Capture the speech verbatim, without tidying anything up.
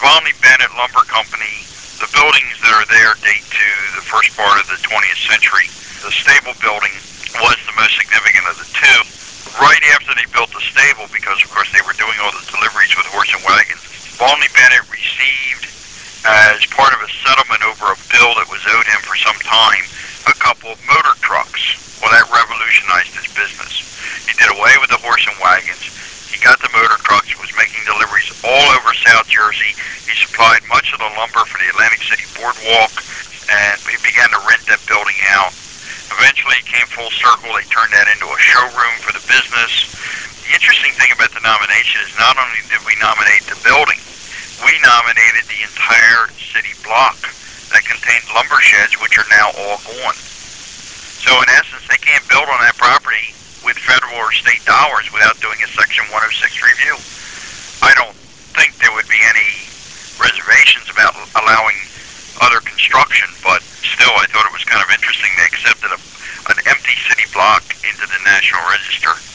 the Volney Bennett Lumber Company, the buildings that are there date to the first part of the twentieth century. The stable building was the most significant of the two. Right after they built the stable, because of course they were doing all the deliveries with horse and wagons, Volney Bennett received, as part of a settlement over a bill that was owed him for some time, a couple of motor trucks. Well, that revolutionized his business. He did away with the horse and wagons. He got the motor trucks, was making deliveries all over South Jersey. He supplied much of the lumber for the Atlantic City Boardwalk, and he began to rent that building out. Eventually, it came full circle. They turned that into a showroom for the business. The interesting thing about the nomination is not only did we nominate the building, we nominated the entire city block that contained lumber sheds, which are now all gone. So in essence, they can't build on that property with federal or state dollars without doing a Section one oh six review. I don't think there would be any reservations about allowing other construction, but still I thought it was kind of interesting they accepted a, an empty city block into the National Register.